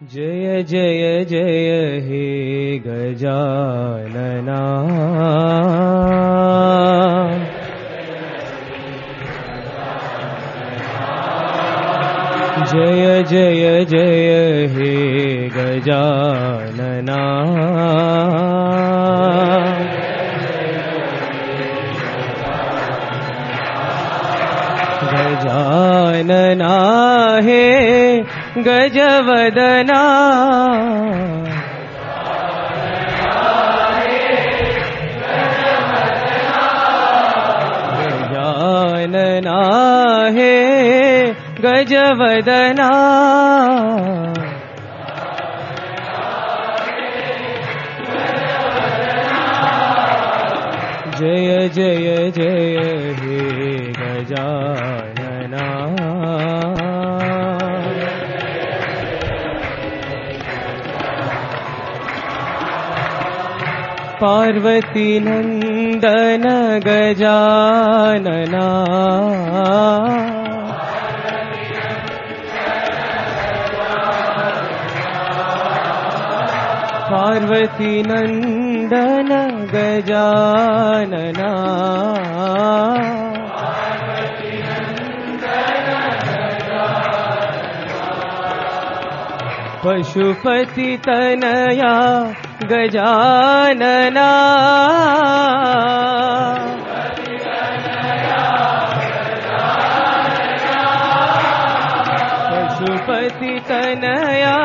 जय जय जय हे गजानना जय जय जय हे गजानना गजानना हे गजवदना गजानना हे गजवदना जय जय जय हे गजानना पार्वती नंदन गजानना पार्वती नंदन गजानना पशुपति तनया गजानना पशुपति तनया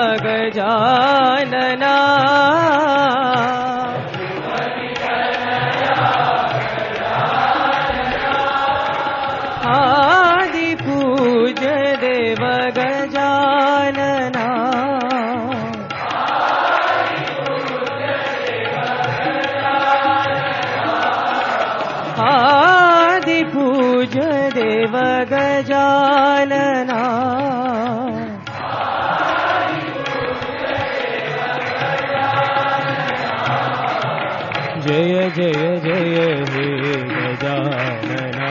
गजानना आदि पूज देव गजानना आदि पूज देव गजानना जय जय जय हे गजानना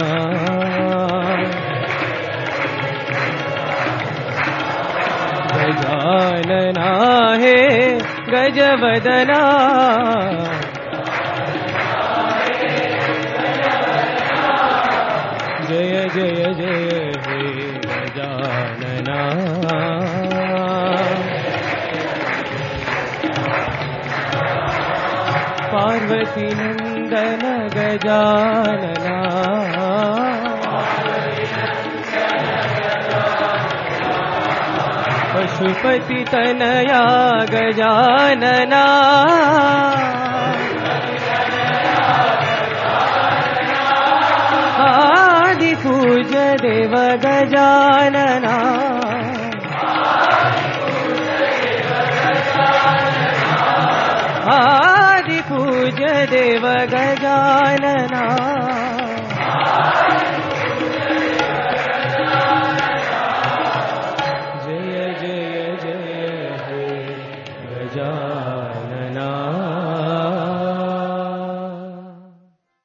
गजानना हे गजवदना जय जय जय हे गजानना पार्वती नंदन गजानना पशुपति तनया गजानना आदि पूज देव गजानना आदि पूज देव गजानना